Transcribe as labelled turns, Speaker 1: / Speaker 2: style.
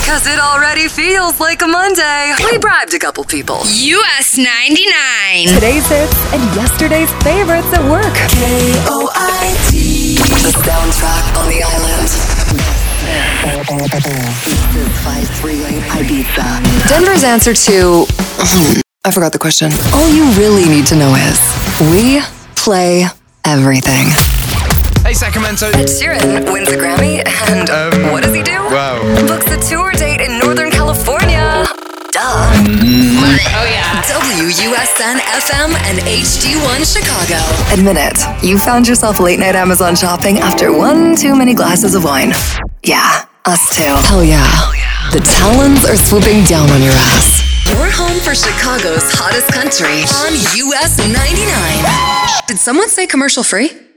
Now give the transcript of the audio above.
Speaker 1: Because it already feels like a Monday. We bribed a couple people.
Speaker 2: US 99.
Speaker 3: Today's hits and yesterday's favorites at work.
Speaker 1: KOIT. The soundtrack on the island. This is 538 Ibiza. Denver's answer to... I forgot the question. All you really need to know is we play everything.
Speaker 4: Hey, Sacramento.
Speaker 1: Ed Sheeran wins a Grammy, and what does he do?
Speaker 4: Wow.
Speaker 1: Books a tour date in Northern California. Duh.
Speaker 2: Oh, yeah.
Speaker 1: WUSN FM and HD1 Chicago. Admit it, you found yourself late night Amazon shopping after one too many glasses of wine. Yeah, us too. Hell yeah. The Talons are swooping down on your ass. You're home for Chicago's hottest country on US 99. Did someone say commercial free?